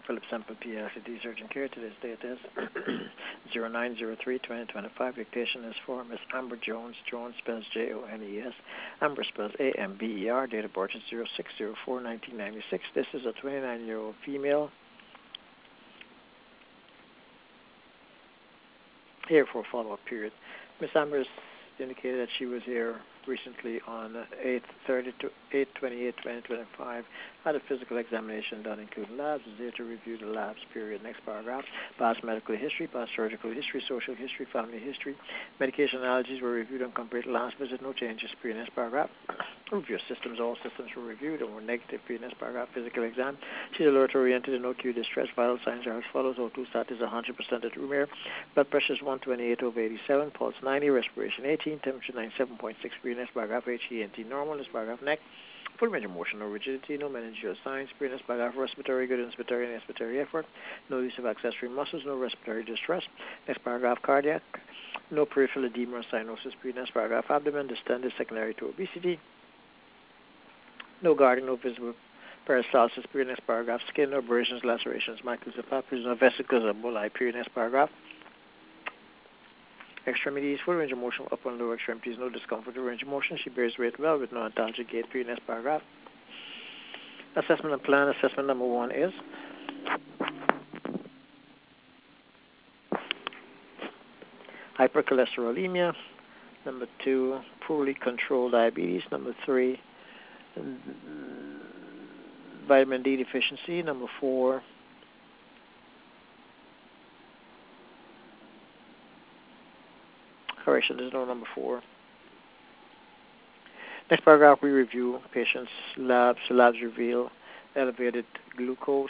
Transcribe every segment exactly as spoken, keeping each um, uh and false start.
Philip Semple, P L C D Surgeon Care. Today's date is zero nine zero three twenty twenty-five. Dictation is for Miss Amber Jones. Jones spells J O N E S. Amber spells A M B E R. Date of birth is zero six zero four nineteen ninety-six. This is a twenty-nine-year-old female here for a follow-up period. Miss Amber indicated that she was here recently on eight thirty to eight twenty-eight twenty twenty-five, had a physical examination done including labs, is there to review the labs period. Next paragraph, past medical history, past surgical history, social history, family history, medication allergies were reviewed and compared to last visit, no changes period. Next paragraph, review systems, all systems were reviewed and were negative period. Next paragraph, physical exam, she's alert oriented and no acute distress, vital signs are as follows: O two stat is one hundred percent at room air, blood pressure is one twenty-eight over eighty-seven, pulse ninety, respiration eighteen, temperature ninety-seven point six period. Next paragraph, H E N T normal. Next paragraph, neck, full range of motion, no rigidity, no meningeal signs. Period. Next paragraph, respiratory good, inspiratory and expiratory effort, no use of accessory muscles, no respiratory distress. Next paragraph, cardiac, no peripheral edema or cyanosis. Period. Next paragraph, abdomen distended secondary to obesity, no guarding, no visible peristalsis. Period. Next paragraph, skin, no abrasions, lacerations, maculas, papules, no vesicles or bullae. Period. Next paragraph, extremities, full range of motion, upper and lower extremities, no discomfort or range of motion. She bears weight well with no antalgic gait. Period. Next paragraph, assessment and plan. Assessment number one is hypercholesterolemia. Number two, poorly controlled diabetes. Number three, vitamin D deficiency. Number four, correction, there's no number four. Next paragraph, we review patient's labs. Labs reveal elevated glucose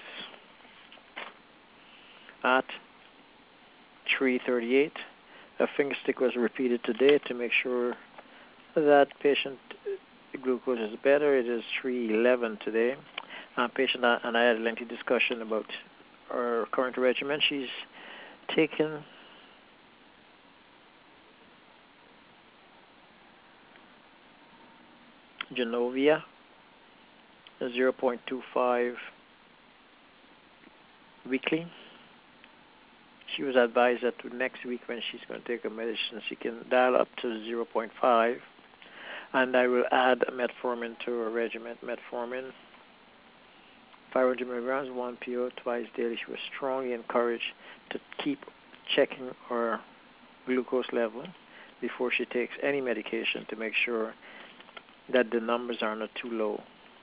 at three thirty-eight. A finger stick was repeated today to make sure that patient glucose is better. It is three eleven today. Uh, patient and I had a lengthy discussion about our current regimen. She's taken Genovia, zero point two five weekly. She was advised that next week when she's going to take her medicine, she can dial up to zero point five. And I will add metformin to her regimen. Metformin, five hundred milligrams, one P O twice daily. She was strongly encouraged to keep checking her glucose level before she takes any medication to make sure that the numbers are not too low.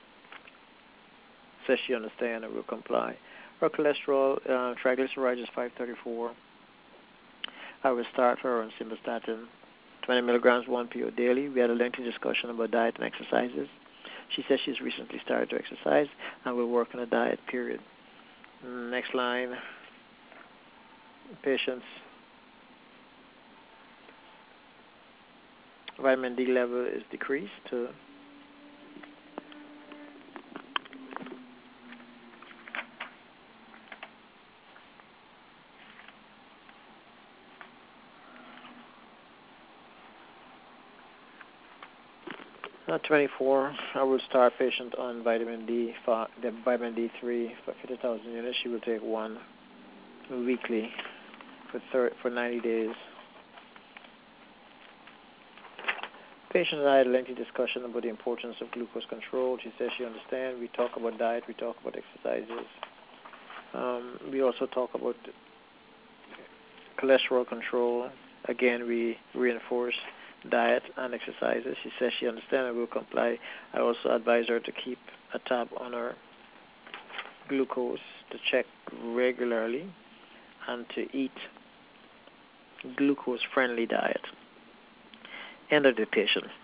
Says she understands and will comply. Her cholesterol, uh, triglycerides is five thirty-four. I will start her on simvastatin, twenty milligrams, one P O daily. We had a lengthy discussion about diet and exercises. She says she's recently started to exercise and will work on a diet, period. Next line, patient's vitamin D level is decreased to uh, twenty-four. I will start patient on vitamin D, the vitamin D three for fifty thousand units. She will take one weekly for thir- for ninety days. Patient and I had a lengthy discussion about the importance of glucose control. She says she understands. We talk about diet. We talk about exercises. Um, we also talk about cholesterol control. Again, we reinforce diet and exercises. She says she understands and will comply. I also advise her to keep a tab on her glucose, to check regularly, and to eat glucose-friendly diet. End of dictation.